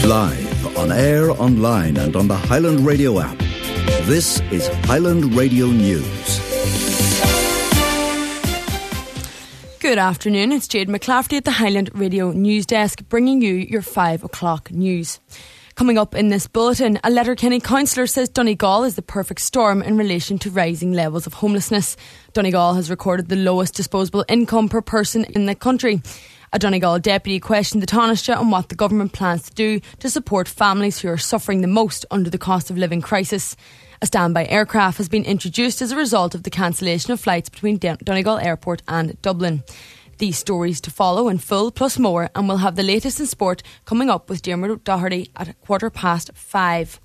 Live, on air, online and on the Highland Radio app. This is Highland Radio News. Good afternoon, it's Jade McClafferty at the Highland Radio News Desk, bringing you your 5 o'clock news. Coming up in this bulletin, a Letterkenny councillor says Donegal is the perfect storm in relation to rising levels of homelessness. Donegal has recorded the lowest disposable income per person in the country. A Donegal deputy questioned the Taoiseach on what the government plans to do to support families who are suffering the most under the cost of living crisis. A standby aircraft has been introduced as a result of the cancellation of flights between Donegal Airport and Dublin. These stories to follow in full, plus more, and we'll have the latest in sport coming up with Diarmuid Doherty at 5:15.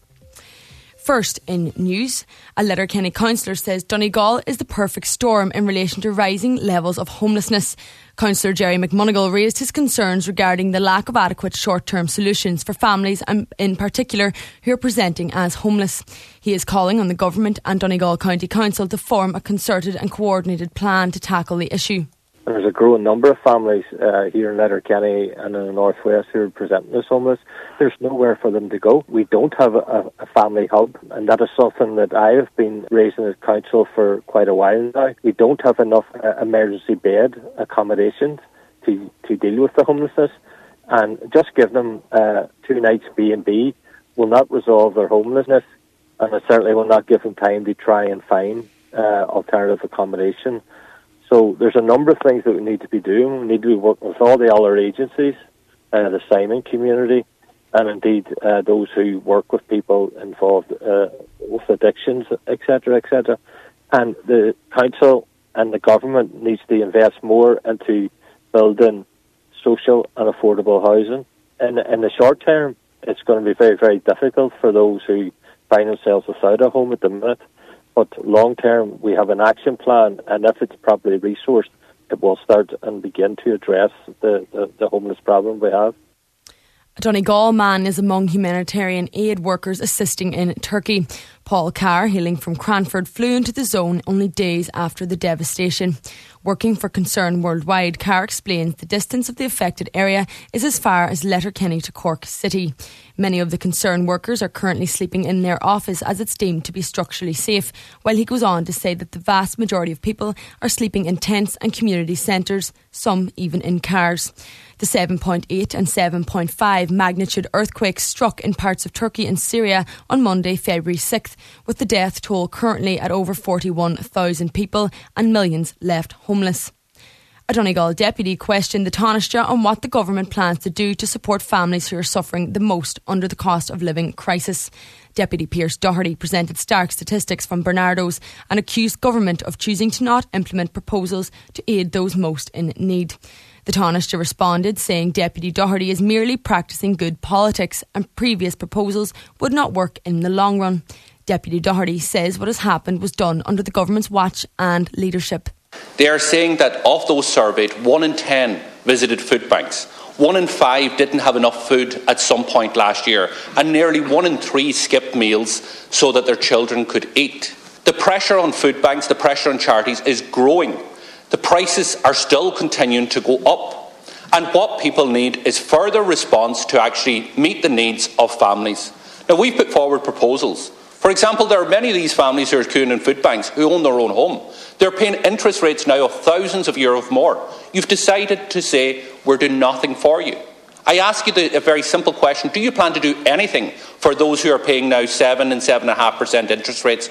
First in news, a Letterkenny councillor says Donegal is the perfect storm in relation to rising levels of homelessness. Councillor Jerry McMonigal raised his concerns regarding the lack of adequate short-term solutions for families, and in particular who are presenting as homeless. He is calling on the government and Donegal County Council to form a concerted and coordinated plan to tackle the issue. There's a growing number of families here in Letterkenny and in the northwest who are presenting as homeless. There's nowhere for them to go. We don't have a family hub, and that is something that I have been raising as council for quite a while now. We don't have enough emergency bed accommodations to deal with the homelessness, and just giving them 2 nights B&B will not resolve their homelessness, and it certainly will not give them time to try and find alternative accommodation. So there's a number of things that we need to be doing. We need to be working with all the other agencies, the Simon community, and indeed those who work with people involved with addictions, etc., etc. And the council and the government needs to invest more into building social and affordable housing. In the short term, it's going to be very, very difficult for those who find themselves without a home at the minute. But long term, we have an action plan, and if it's properly resourced, it will start and begin to address the homeless problem we have. A Donegal man is among humanitarian aid workers assisting in Turkey. Paul Carr, hailing from Cranford, flew into the zone only days after the devastation. Working for Concern Worldwide, Carr explains the distance of the affected area is as far as Letterkenny to Cork City. Many of the Concern workers are currently sleeping in their office as it's deemed to be structurally safe, while he goes on to say that the vast majority of people are sleeping in tents and community centres, some even in cars. The 7.8 and 7.5 magnitude earthquakes struck in parts of Turkey and Syria on Monday, February 6th, with the death toll currently at over 41,000 people and millions left homeless. A Donegal deputy questioned the Taoiseach on what the government plans to do to support families who are suffering the most under the cost of living crisis. Deputy Pearse Doherty presented stark statistics from Bernardo's and accused government of choosing to not implement proposals to aid those most in need. The Taoiseach responded, saying Deputy Doherty is merely practising good politics and previous proposals would not work in the long run. Deputy Doherty says what has happened was done under the government's watch and leadership. They are saying that of those surveyed, 1 in 10 visited food banks. 1 in 5 didn't have enough food at some point last year, and nearly 1 in 3 skipped meals so that their children could eat. The pressure on food banks, the pressure on charities is growing. The prices are still continuing to go up. And what people need is further response to actually meet the needs of families. Now, we've put forward proposals. For example, there are many of these families who are queuing in food banks who own their own home. They're paying interest rates now of thousands of euros more. You've decided to say, we're doing nothing for you. I ask you a very simple question. Do you plan to do anything for those who are paying now 7 and 7.5% interest rates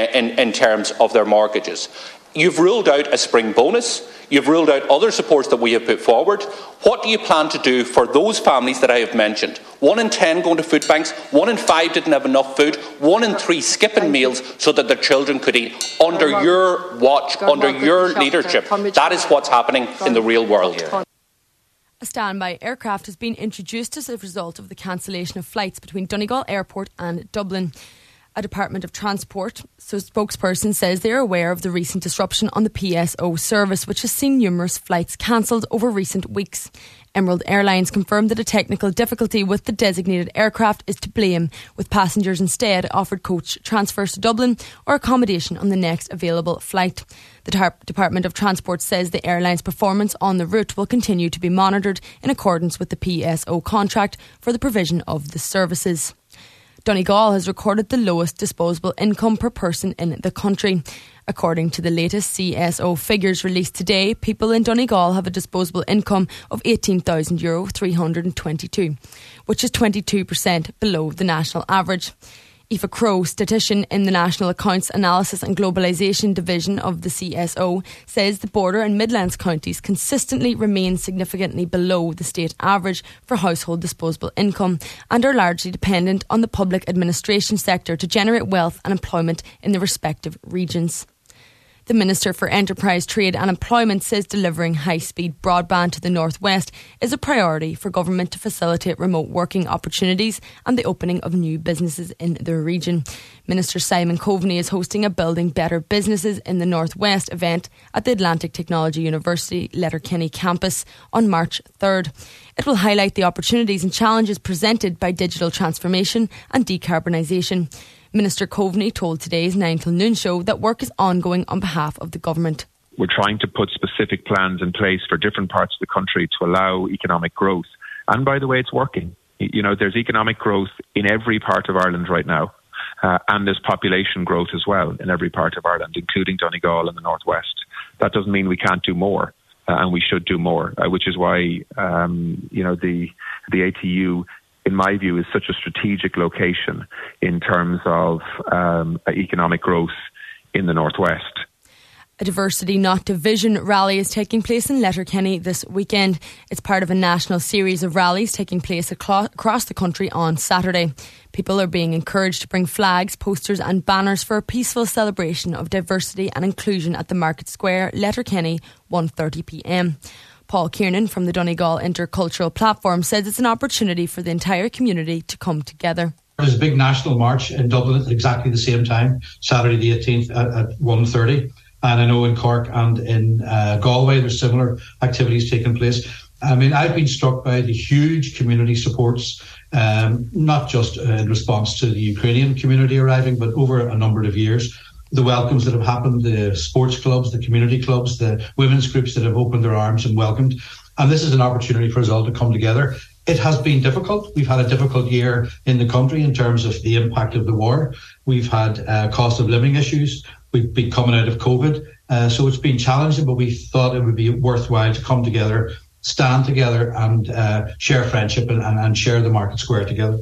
in terms of their mortgages? You've ruled out a spring bonus. You've ruled out other supports that we have put forward. What do you plan to do for those families that I have mentioned? 1 in 10 going to food banks, 1 in 5 didn't have enough food, 1 in 3 skipping meals so that their children could eat. Under your watch, under your leadership, that is what's happening in the real world. A standby aircraft has been introduced as a result of the cancellation of flights between Donegal Airport and Dublin. A Department of Transport spokesperson says they are aware of the recent disruption on the PSO service, which has seen numerous flights cancelled over recent weeks. Emerald Airlines confirmed that a technical difficulty with the designated aircraft is to blame, with passengers instead offered coach transfers to Dublin or accommodation on the next available flight. The Department of Transport says the airline's performance on the route will continue to be monitored in accordance with the PSO contract for the provision of the services. Donegal has recorded the lowest disposable income per person in the country. According to the latest CSO figures released today, people in Donegal have a disposable income of €18,322, which is 22% below the national average. Aoife Crowe, statistician in the National Accounts Analysis and Globalisation Division of the CSO, says the Border and Midlands counties consistently remain significantly below the state average for household disposable income and are largely dependent on the public administration sector to generate wealth and employment in the respective regions. The Minister for Enterprise, Trade and Employment says delivering high-speed broadband to the North West is a priority for government to facilitate remote working opportunities and the opening of new businesses in the region. Minister Simon Coveney is hosting a Building Better Businesses in the North West event at the Atlantic Technology University Letterkenny campus on March 3rd. It will highlight the opportunities and challenges presented by digital transformation and decarbonisation. Minister Coveney told today's 9 till noon show that work is ongoing on behalf of the government. We're trying to put specific plans in place for different parts of the country to allow economic growth. And by the way, it's working. You know, there's economic growth in every part of Ireland right now. And there's population growth as well in every part of Ireland, including Donegal and the North West. That doesn't mean we can't do more. And we should do more, which is why, the ATU, in my view, is such a strategic location in terms of economic growth in the Northwest. A Diversity Not Division rally is taking place in Letterkenny this weekend. It's part of a national series of rallies taking place across the country on Saturday. People are being encouraged to bring flags, posters and banners for a peaceful celebration of diversity and inclusion at the Market Square, Letterkenny, 1:30pm. Paul Kiernan from the Donegal Intercultural Platform says it's an opportunity for the entire community to come together. There's a big national march in Dublin at exactly the same time, Saturday the 18th at 1:30. And I know in Cork and in Galway there's similar activities taking place. I mean, I've been struck by the huge community supports, not just in response to the Ukrainian community arriving, but over a number of years. The welcomes that have happened, the sports clubs, the community clubs, the women's groups that have opened their arms and welcomed. And this is an opportunity for us all to come together. It has been difficult. We've had a difficult year in the country in terms of the impact of the war. We've had cost of living issues. We've been coming out of COVID. So it's been challenging, but we thought it would be worthwhile to come together, stand together and share friendship and share the Market Square together.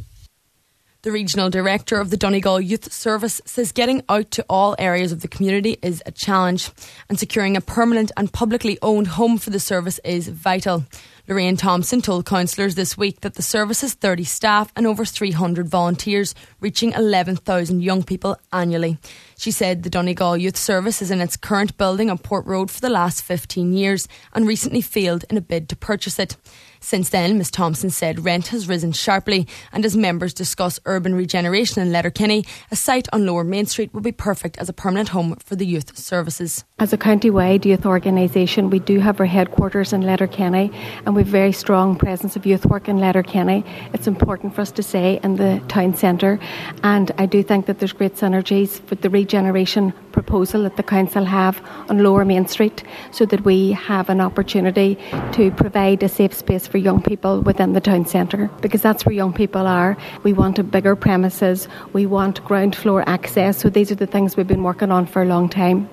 The Regional Director of the Donegal Youth Service says getting out to all areas of the community is a challenge and securing a permanent and publicly owned home for the service is vital. Lorraine Thompson told councillors this week that the service has 30 staff and over 300 volunteers, reaching 11,000 young people annually. She said the Donegal Youth Service is in its current building on Port Road for the last 15 years and recently failed in a bid to purchase it. Since then, Ms Thompson said rent has risen sharply, and as members discuss urban regeneration in Letterkenny, a site on Lower Main Street would be perfect as a permanent home for the youth services. As a county-wide youth organisation, we do have our headquarters in Letterkenny and we have a very strong presence of youth work in Letterkenny. It's important for us to say in the town centre, and I do think that there's great synergies with the regeneration proposal that the council have on Lower Main Street, so that we have an opportunity to provide a safe space for young people within the town centre, because that's where young people are. We want a bigger premises, we want ground floor access, so these are the things we've been working on for a long time.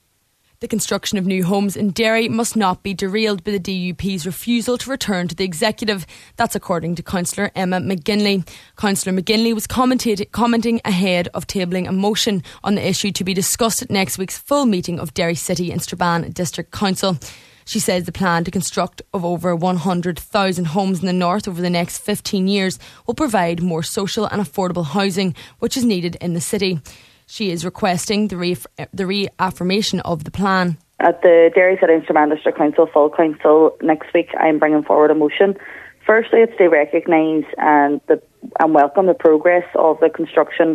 The construction of new homes in Derry must not be derailed by the DUP's refusal to return to the executive. That's according to Councillor Emma McGinley. Councillor McGinley was commenting ahead of tabling a motion on the issue to be discussed at next week's full meeting of Derry City and Strabane District Council. She says the plan to construct of over 100,000 homes in the north over the next 15 years will provide more social and affordable housing, which is needed in the city. She is requesting the reaffirmation of the plan. At the Derry City and Strabane District Council Full Council next week, I am bringing forward a motion. Firstly, it's to recognise and welcome the progress of the construction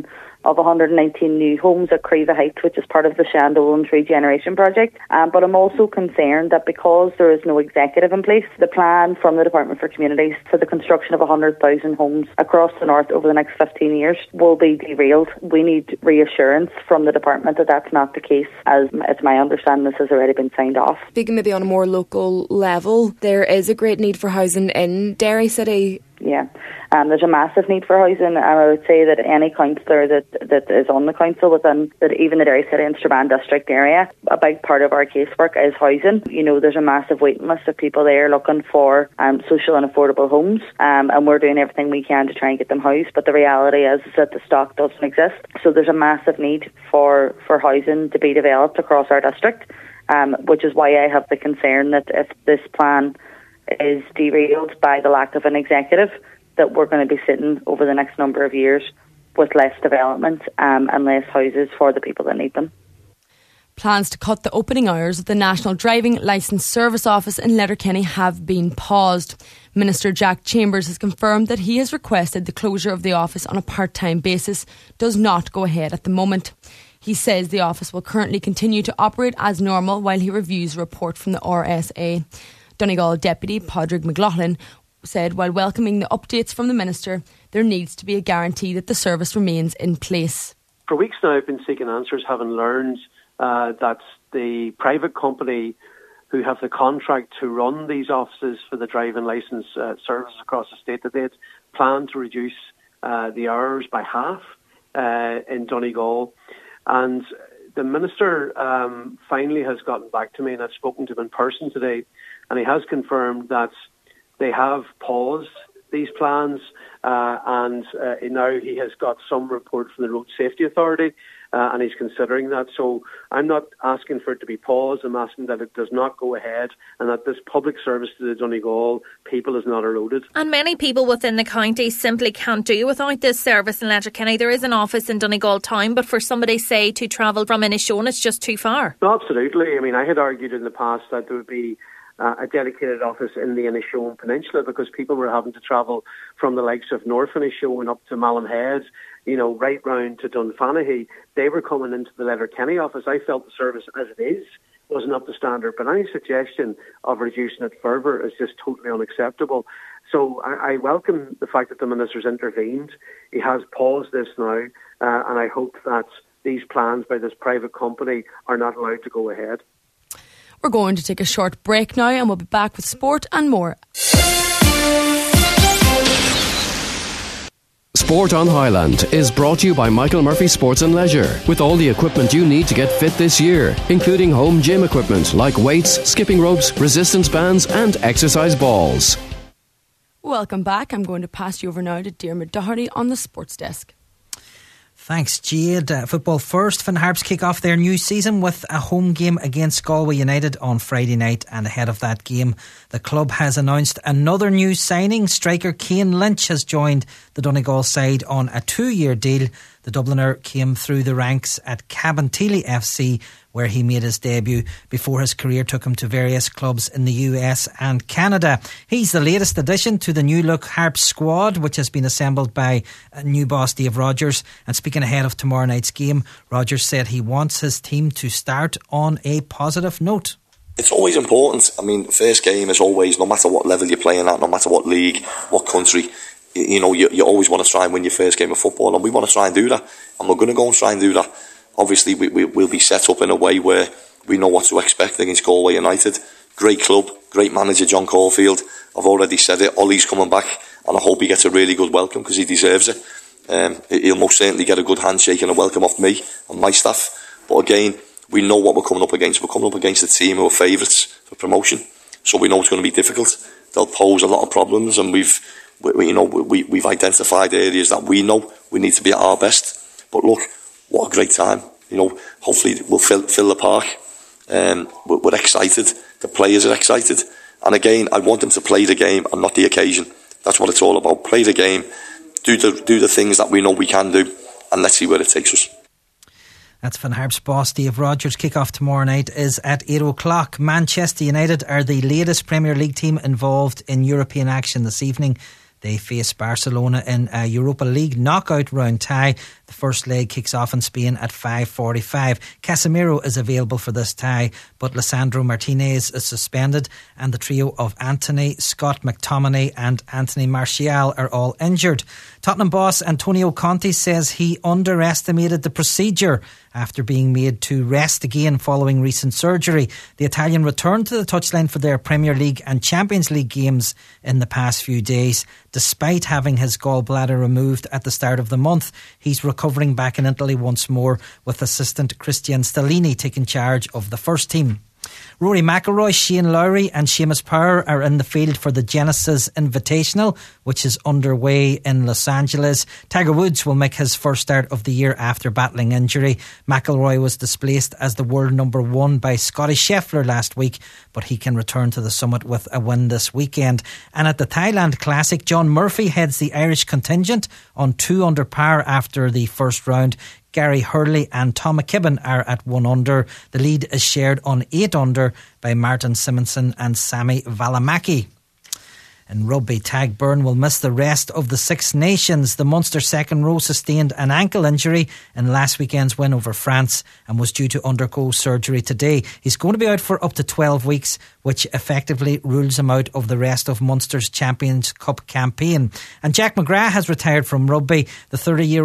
of 119 new homes at Creva Heights, which is part of the Shandolan's regeneration project. But I'm also concerned that because there is no executive in place, the plan from the Department for Communities for the construction of 100,000 homes across the north over the next 15 years will be derailed. We need reassurance from the department that that's not the case, as it's my understanding this has already been signed off. Speaking maybe on a more local level, there is a great need for housing in Derry City. Yeah, there's a massive need for housing, and I would say that any councillor that is on the council within even the Derry City and Strabane district area, a big part of our casework is housing. You know, there's a massive waiting list of people there looking for social and affordable homes, and we're doing everything we can to try and get them housed, but the reality is that the stock doesn't exist. So there's a massive need for housing to be developed across our district, which is why I have the concern that if this plan is derailed by the lack of an executive, that we're going to be sitting over the next number of years with less development and less houses for the people that need them. Plans to cut the opening hours of the National Driving Licence Service Office in Letterkenny have been paused. Minister Jack Chambers has confirmed that he has requested the closure of the office on a part-time basis does not go ahead at the moment. He says the office will currently continue to operate as normal while he reviews a report from the RSA. Donegal Deputy Padraig McLaughlin said while welcoming the updates from the Minister, there needs to be a guarantee that the service remains in place. For weeks now I've been seeking answers, having learned that the private company who have the contract to run these offices for the driving licence services across the state, that they had planned to reduce the hours by half in Donegal. And the Minister finally has gotten back to me, and I've spoken to him in person today, and he has confirmed that they have paused these plans, and now he has got some report from the Road Safety Authority, and he's considering that. So I'm not asking for it to be paused. I'm asking that it does not go ahead, and that this public service to the Donegal people is not eroded. And many people within the county simply can't do without this service in Letterkenny. There is an office in Donegal town, but for somebody, say, to travel from Inishowen, it's just too far. No, absolutely. I mean, I had argued in the past that there would be a dedicated office in the Inishowen Peninsula, because people were having to travel from the likes of North Inishowen up to Mallinhead, right round to Dunfanaghy. They were coming into the Letterkenny office. I felt the service as it is wasn't up to standard, but any suggestion of reducing it further is just totally unacceptable. So I welcome the fact that the Minister's intervened. He has paused this now, and I hope that these plans by this private company are not allowed to go ahead. We're going to take a short break now, and we'll be back with sport and more. Sport on Highland is brought to you by Michael Murphy Sports and Leisure, with all the equipment you need to get fit this year, including home gym equipment like weights, skipping ropes, resistance bands and exercise balls. Welcome back. I'm going to pass you over now to Diarmuid Doherty on the sports desk. Thanks, Jade. Football first. Finn Harps kick off their new season with a home game against Galway United on Friday night, and ahead of that game, the club has announced another new signing. Striker Cian Lynch has joined the Donegal side on a 2-year deal. The Dubliner came through the ranks at Cabinteely FC, where he made his debut before his career took him to various clubs in the US and Canada. He's the latest addition to the new look Harps squad, which has been assembled by new boss Dave Rogers. And speaking ahead of tomorrow night's game, Rogers said he wants his team to start on a positive note. It's always important. I mean, first game is always, no matter what level you're playing at, no matter what league, what country, you always want to try and win your first game of football, and we want to try and do that, and we're going to go and try and do that. Obviously, we'll be set up in a way where we know what to expect against Galway United. Great club, great manager John Caulfield. I've already said it, Ollie's coming back, and I hope he gets a really good welcome because he deserves it. He'll most certainly get a good handshake and a welcome off me and my staff. But again, we know what we're coming up against. We're coming up against a team who are favourites for promotion, so we know it's going to be difficult. They'll pose a lot of problems, and we've identified areas that we know we need to be at our best. But look, what a great time. Hopefully we'll fill the park. We're excited. The players are excited. And again, I want them to play the game and not the occasion. That's what it's all about. Play the game, do the things that we know we can do, and let's see where it takes us. That's Finn Harps boss Dave Rogers. Kick-off tomorrow night is at 8 o'clock. Manchester United are the latest Premier League team involved in European action this evening. They face Barcelona in a Europa League knockout round tie. The first leg kicks off in Spain at 5:45. Casemiro is available for this tie, but Lisandro Martinez is suspended, and the trio of Antony, Scott McTominay and Anthony Martial are all injured. Tottenham boss Antonio Conte says he underestimated the procedure after being made to rest again following recent surgery. The Italian returned to the touchline for their Premier League and Champions League games in the past few days, despite having his gallbladder removed at the start of the month. He's recovering back in Italy once more, with assistant Christian Stellini taking charge of the first team. Rory McIlroy, Shane Lowry and Seamus Power are in the field for the Genesis Invitational, which is underway in Los Angeles. Tiger Woods will make his first start of the year after battling injury. McIlroy was displaced as the world number one by Scotty Scheffler last week, but he can return to the summit with a win this weekend. And at the Thailand Classic, John Murphy heads the Irish contingent on 2 under par after the first round. Gary Hurley and Tom McKibben are at 1 under. The lead is shared on 8 under by Martin Simonsen and Sami Valimaki. In rugby, Tagburn will miss the rest of the Six Nations. The Munster second row sustained an ankle injury in last weekend's win over France and was due to undergo surgery today. He's going to be out for up to 12 weeks, which effectively rules him out of the rest of Munster's Champions Cup campaign. And Jack McGrath has retired from rugby. The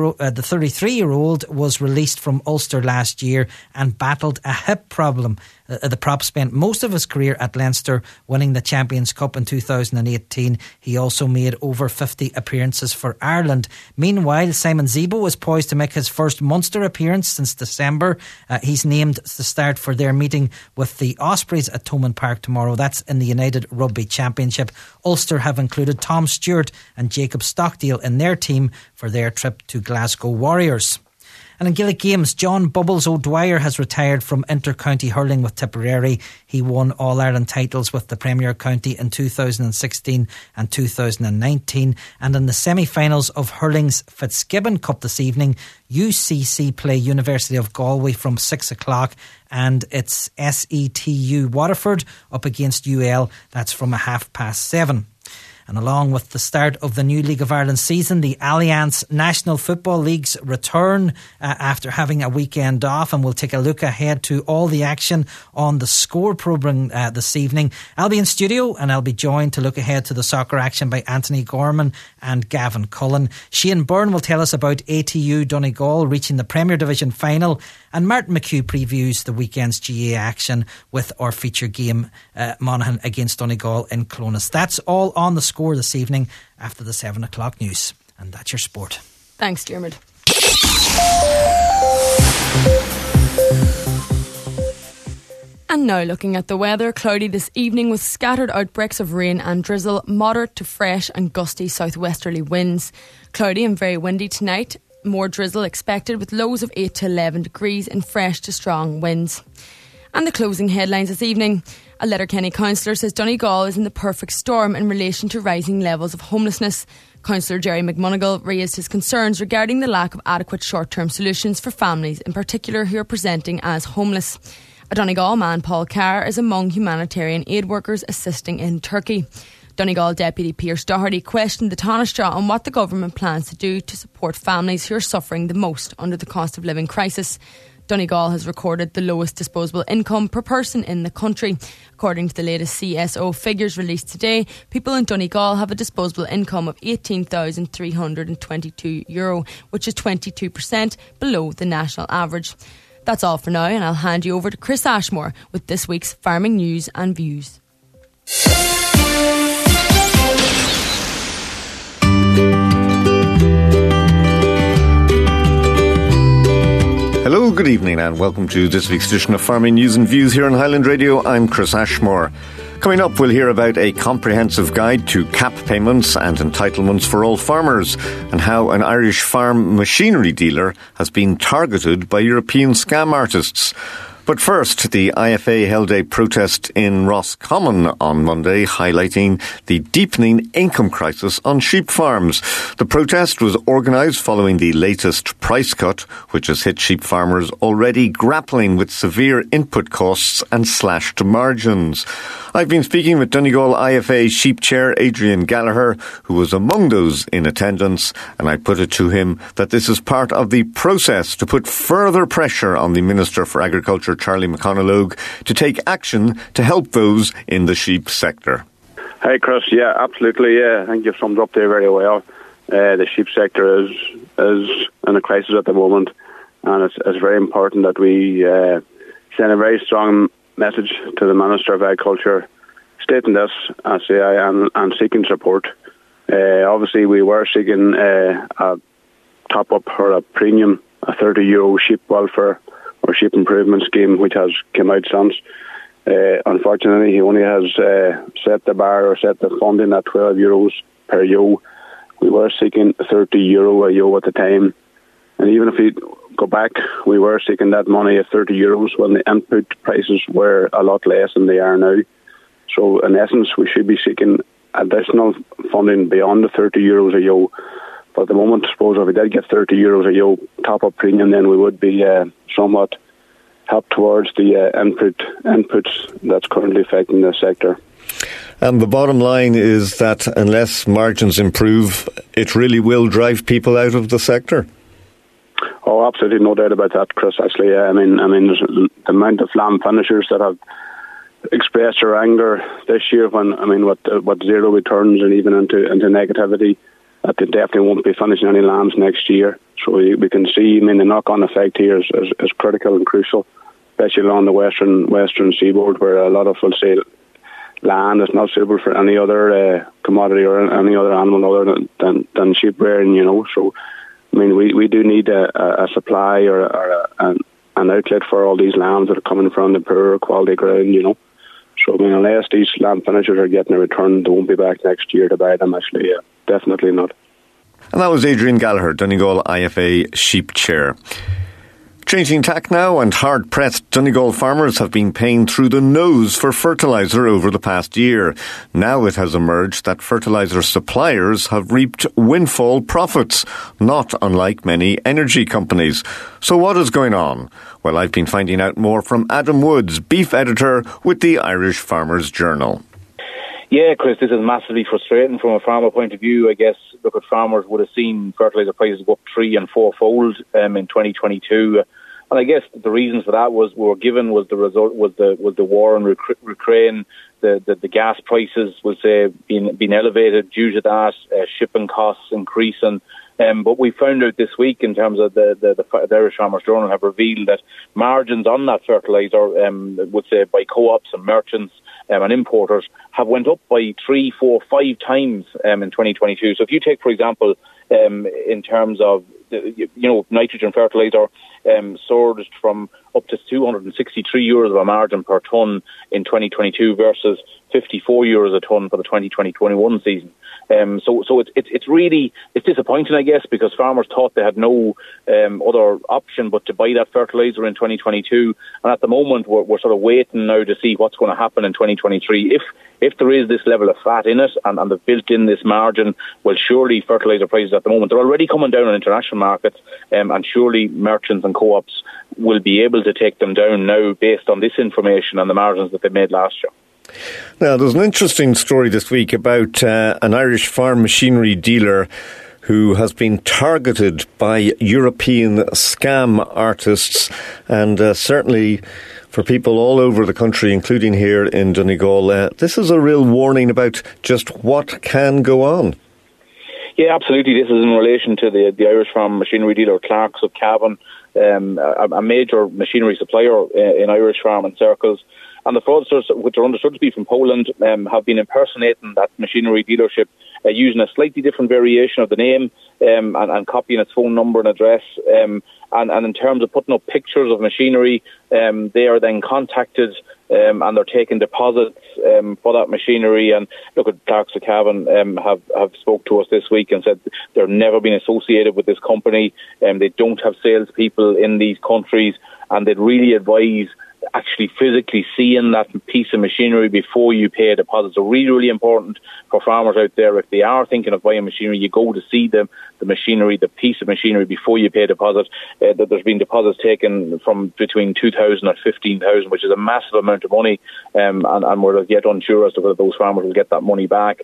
33-year-old was released from Ulster last year and battled a hip problem. The prop spent most of his career at Leinster, winning the Champions Cup in 2018. He also made over 50 appearances for Ireland. Meanwhile, Simon Zebo is poised to make his first Munster appearance since December. He's named to start for their meeting with the Ospreys at Thomond Park tomorrow. That's in the United Rugby Championship. Ulster have included Tom Stewart and Jacob Stockdale in their team for their trip to Glasgow Warriors. And in Gaelic games, John Bubbles O'Dwyer has retired from inter-county hurling with Tipperary. He won All-Ireland titles with the Premier County in 2016 and 2019. And in the semi-finals of hurling's Fitzgibbon Cup this evening, UCC play University of Galway from 6 o'clock, and it's SETU Waterford up against UL. That's from 7:30. And along with the start of the new League of Ireland season, the Allianz National Football Leagues return after having a weekend off, and we'll take a look ahead to all the action on the Score programme this evening. I'll be in studio and I'll be joined to look ahead to the soccer action by Anthony Gorman and Gavin Cullen. Shane Byrne will tell us about ATU Donegal reaching the Premier Division final, and Martin McHugh previews the weekend's GA action with our feature game, Monaghan against Donegal in Clones. That's all on the Score this evening after the 7 o'clock news. And that's your sport. Thanks, Dermot. And now looking at the weather, cloudy this evening with scattered outbreaks of rain and drizzle, moderate to fresh and gusty southwesterly winds. Cloudy and very windy tonight. More drizzle expected with lows of 8 to 11 degrees and fresh to strong winds. And the closing headlines this evening. A Letterkenny councillor says Donegal is in the perfect storm in relation to rising levels of homelessness. Councillor Jerry McMonigal raised his concerns regarding the lack of adequate short-term solutions for families, in particular who are presenting as homeless. A Donegal man, Paul Carr, is among humanitarian aid workers assisting in Turkey. Donegal Deputy Pearse Doherty questioned the Taoiseach on what the government plans to do to support families who are suffering the most under the cost of living crisis. Donegal has recorded the lowest disposable income per person in the country. According to the latest CSO figures released today, people in Donegal have a disposable income of €18,322, which is 22% below the national average. That's all for now, and I'll hand you over to Chris Ashmore with this week's farming news and views. Hello, good evening and welcome to this week's edition of Farming News and Views here on Highland Radio. I'm Chris Ashmore. Coming up, we'll hear about a comprehensive guide to cap payments and entitlements for all farmers and how an Irish farm machinery dealer has been targeted by European scam artists. But first, the IFA held a protest in Roscommon on Monday, highlighting the deepening income crisis on sheep farms. The protest was organised following the latest price cut, which has hit sheep farmers already grappling with severe input costs and slashed margins. I've been speaking with Donegal IFA Sheep Chair Adrian Gallagher, who was among those in attendance, and I put it to him that this is part of the process to put further pressure on the Minister for Agriculture, Charlie McConalogue, to take action to help those in the sheep sector. Hi Chris, yeah, absolutely, yeah. I think you've summed up there very well. The sheep sector is in a crisis at the moment, and it's very important that we send a very strong message to the Minister of Agriculture stating this and seeking support. Obviously we were seeking a top-up or a premium, a €30 sheep welfare or sheep improvement scheme, which has come out since. Unfortunately, he only has set the bar or set the funding at €12 per ewe. We were seeking €30 a ewe at the time, and even if we go back, we were seeking that money at €30 when the input prices were a lot less than they are now. So in essence, we should be seeking additional funding beyond the €30 a ewe. But at the moment, I suppose if we did get €30 a ewe top-up premium, then we would be somewhat helped towards the inputs that's currently affecting the sector. And the bottom line is that unless margins improve, it really will drive people out of the sector. Oh, absolutely, no doubt about that, Chris. Actually, I mean, there's the amount of lamb finishers that have expressed their anger this year when, what zero returns and even into negativity, that they definitely won't be finishing any lambs next year. So we can see, the knock-on effect here is critical and crucial, especially along the western seaboard, where a lot of will say land is not suitable for any other commodity or any other animal other than sheep rearing, So, we do need a supply or an outlet for all these lambs that are coming from the poorer quality ground, So, unless these lamb finishers are getting a return, they won't be back next year to buy them, actually, definitely not. And that was Adrian Gallagher, Donegal IFA Sheep Chair. Changing tack now, and hard-pressed Donegal farmers have been paying through the nose for fertiliser over the past year. Now it has emerged that fertiliser suppliers have reaped windfall profits, not unlike many energy companies. So what is going on? Well, I've been finding out more from Adam Woods, beef editor with the Irish Farmers Journal. Yeah, Chris, this is massively frustrating from a farmer point of view. I guess, farmers would have seen fertiliser prices go up 3- and 4-fold in 2022. And I guess the reasons for that was the war in Ukraine, the gas prices was being elevated due to that, shipping costs increasing. But we found out this week, in terms of the Irish Farmers Journal have revealed that margins on that fertiliser, by co-ops and merchants and importers, have went up by 3, 4, 5 times in 2022. So if you take, for example, in terms of nitrogen fertiliser, surged from up to €263 of a margin per tonne in 2022 versus €54 a tonne for the 2020-21 season. So it's disappointing, I guess, because farmers thought they had no other option but to buy that fertiliser in 2022, and at the moment we're sort of waiting now to see what's going to happen in 2023. If there is this level of fat in it and they've built in this margin, well, surely fertiliser prices at the moment, they're already coming down on international markets, and surely merchants and co-ops will be able to take them down now based on this information and the margins that they made last year. Now, there's an interesting story this week about an Irish farm machinery dealer who has been targeted by European scam artists, and certainly for people all over the country, including here in Donegal, this is a real warning about just what can go on. Yeah, absolutely. This is in relation to the Irish farm machinery dealer Clark's of Cavan, a major machinery supplier in Irish farming circles. And the fraudsters, which are understood to be from Poland, have been impersonating that machinery dealership using a slightly different variation of the name and copying its phone number and address. And in terms of putting up pictures of machinery, they are then contacted and they're taking deposits for that machinery. And look, at Clark's of Cavan have spoke to us this week and said they're never been associated with this company. They don't have salespeople in these countries, and they'd really advise actually physically seeing that piece of machinery before you pay a deposit. So really, really important for farmers out there. If they are thinking of buying machinery, you go to see the machinery, the piece of machinery before you pay a deposit. That there's been deposits taken from between 2,000 and 15,000, which is a massive amount of money, and we're yet unsure as to whether those farmers will get that money back.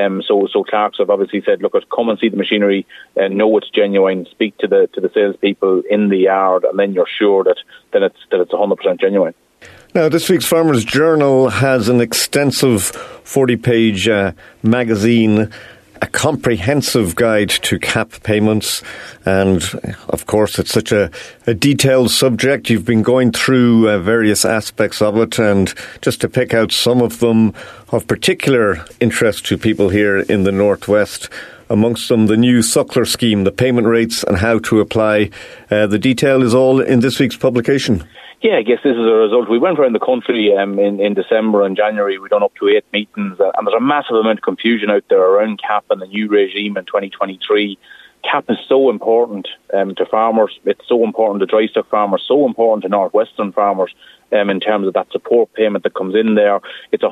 So Clark's have obviously said, look, come and see the machinery, know it's genuine, speak to the salespeople in the yard, and then you're sure that it's 100% genuine. Now, this week's Farmers Journal has an extensive 40-page magazine, a comprehensive guide to cap payments, and of course it's such a detailed subject. You've been going through various aspects of it, and just to pick out some of them of particular interest to people here in the Northwest, amongst them the new Suckler scheme, the payment rates and how to apply. The detail is all in this week's publication. Yeah, I guess this is a result. We went around the country in December and January. We've done up to 8 meetings, and there's a massive amount of confusion out there around CAP and the new regime in 2023. CAP is so important to farmers. It's so important to dry stock farmers, so important to Northwestern farmers in terms of that support payment that comes in there. It's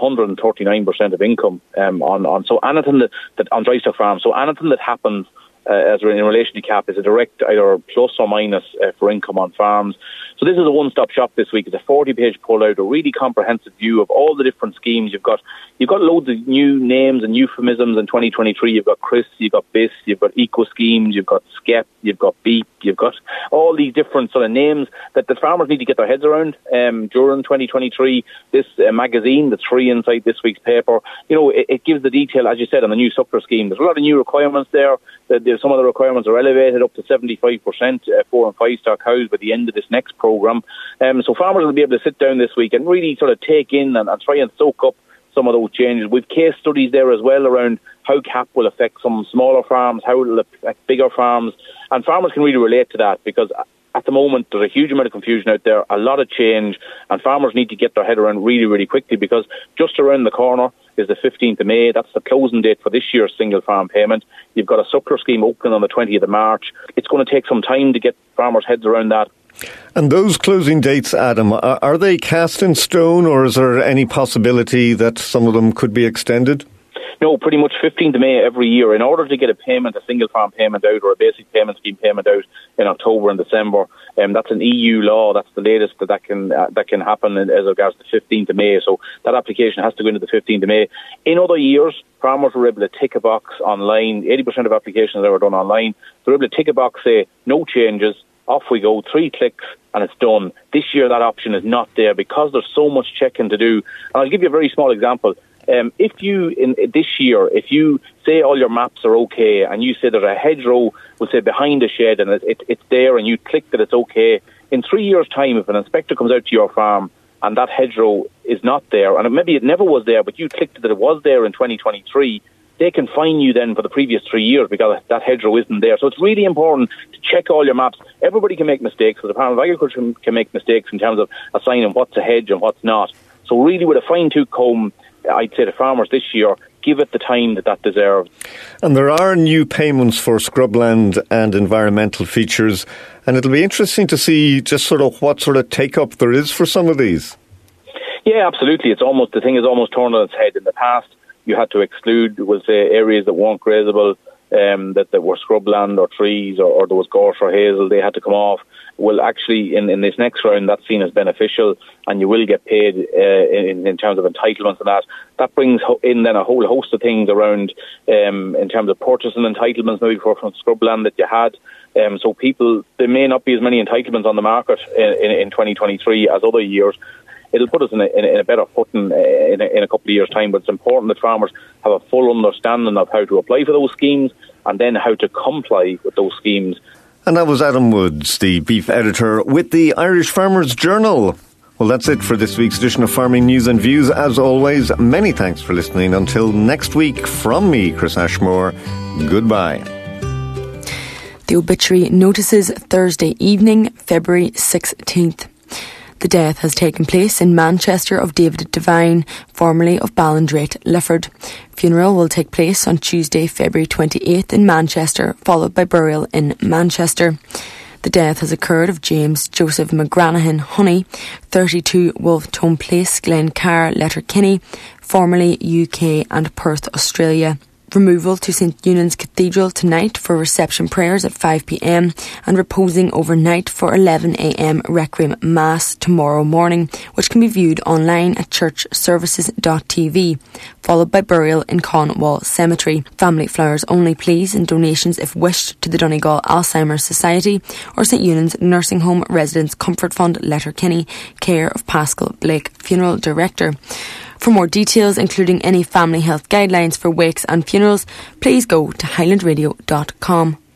139% of income so anything that on dry stock farms. So anything that happens as in relation to CAP is a direct either plus or minus for income on farms. So this is a one-stop shop this week. It's a 40-page pull-out, a really comprehensive view of all the different schemes. You've got loads of new names and euphemisms in 2023. You've got CRIS, you've got BIS, you've got eco schemes, you've got SCEP, you've got BEEP, you've got all these different sort of names that the farmers need to get their heads around during 2023. This magazine that's free inside this week's paper, it gives the detail, as you said, on the new Suckler scheme. There's a lot of new requirements there. Some of the requirements are elevated up to 75% 4 and 5 star cows by the end of this next programme. So farmers will be able to sit down this week and really sort of take in and try and soak up some of those changes. We've case studies there as well around how CAP will affect some smaller farms, how it will affect bigger farms, and farmers can really relate to that because at the moment there's a huge amount of confusion out there, a lot of change, and farmers need to get their head around really, really quickly because just around the corner is the 15th of May. That's the closing date for this year's single farm payment. You've got a Suckler scheme opening on the 20th of March. It's going to take some time to get farmers' heads around that. And those closing dates, Adam, are they cast in stone, or is there any possibility that some of them could be extended? No, pretty much 15th of May every year. In order to get a single farm payment out or a basic payment scheme payment out in October and December, that's an EU law. That's the latest that can happen as regards to 15th of May. So that application has to go into the 15th of May. In other years, farmers were able to tick a box online. 80% of applications that were done online. They were able to tick a box, say, no changes, off we go, 3 clicks, and it's done. This year that option is not there because there's so much checking to do. And I'll give you a very small example. If you say all your maps are okay and you say there's a hedgerow, we'll say behind a shed, and it's there and you click that it's okay, in 3 years' time, if an inspector comes out to your farm and that hedgerow is not there, and maybe it never was there, but you clicked that it was there in 2023, they can fine you then for the previous 3 years because that hedgerow isn't there. So it's really important to check all your maps. Everybody can make mistakes. The Department of Agriculture can make mistakes in terms of assigning what's a hedge and what's not. So really with a fine-tooth comb, I'd say to farmers this year, give it the time that deserves. And there are new payments for scrubland and environmental features, and it'll be interesting to see just sort of what sort of take-up there is for some of these. Yeah, absolutely. The thing is almost turned on its head. In the past, you had to exclude, we'll say, areas that weren't grazable, that were scrubland or trees or there was gorse or hazel, they had to come off. Well, actually, in this next round, that's seen as beneficial, and you will get paid in terms of entitlements and that. That brings in then a whole host of things around in terms of purchasing entitlements, maybe from scrubland that you had. So there may not be as many entitlements on the market in 2023 as other years. It'll put us in a better footing in a couple of years' time, but it's important that farmers have a full understanding of how to apply for those schemes and then how to comply with those schemes. And that was Adam Woods, the beef editor with the Irish Farmers Journal. Well, that's it for this week's edition of Farming News and Views. As always, many thanks for listening. Until next week, from me, Chris Ashmore, goodbye. The obituary notices Thursday evening, February 16th. The death has taken place in Manchester of David Devine, formerly of Ballindrate, Lifford. Funeral will take place on Tuesday, February 28th in Manchester, followed by burial in Manchester. The death has occurred of James Joseph McGranahan Honey, 32 Wolvetone Place, Glencar, Letterkenny, formerly UK and Perth, Australia. Removal to St Eunan's Cathedral tonight for reception prayers at 5 p.m. and reposing overnight for 11 a.m. Requiem Mass tomorrow morning, which can be viewed online at churchservices.tv, followed by burial in Cornwall Cemetery. Family flowers only please, and donations if wished to the Donegal Alzheimer's Society or St Eunan's Nursing Home Residents Comfort Fund, Letterkenny, care of Pascal Blake, Funeral Director. For more details, including any family health guidelines for wakes and funerals, please go to highlandradio.com.